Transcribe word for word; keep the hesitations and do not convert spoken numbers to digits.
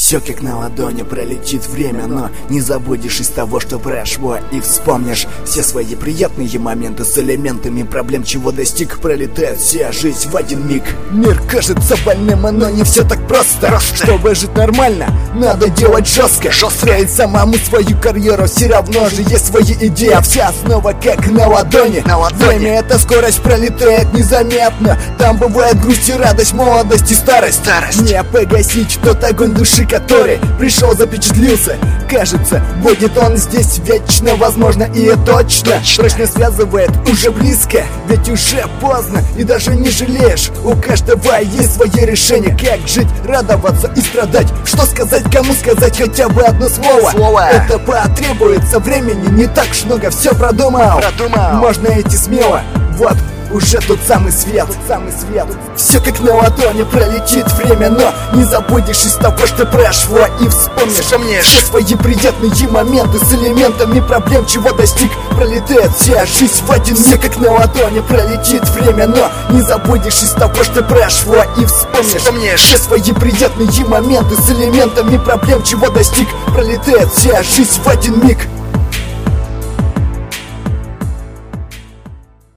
Все как на ладони, пролетит время, но не забудешь из того, что прошло, и вспомнишь все свои приятные моменты с элементами проблем, чего достиг. Пролетает вся жизнь в один миг. Мир кажется больным, но не все так просто, просто. Чтобы жить нормально, надо делать жестко, жестко. Строить самому свою карьеру, все равно же есть свои идеи, а вся основа как на ладони. на ладони Время — это скорость, пролетает незаметно. Там бывает грусть и радость, молодость и старость, старость. Не погасить тот огонь души, который пришел, запечатлился. Кажется, будет он здесь вечно, возможно, и точно. точно Прочно связывает уже близко, ведь уже поздно, и даже не жалеешь. У каждого есть свое решение, как жить, радоваться и страдать. Что сказать, кому сказать хотя бы одно слово, слово. Это потребуется времени, не так уж много, все продумал, продумал. Можно идти смело, вот уже тот самый свет, тот самый свет. Все как на ладони, пролетит время, но не забудешь из того, что прошло, и вспомнишь все свои приятные моменты с элементами проблем, чего достиг. Пролетает вся жизнь в один миг. Все как на ладони, пролетит время, но не забудешь из того, что прошло, и вспомнишь, вспомнишь все свои приятные моменты с элементами проблем, чего достиг. Пролетает вся жизнь в один миг.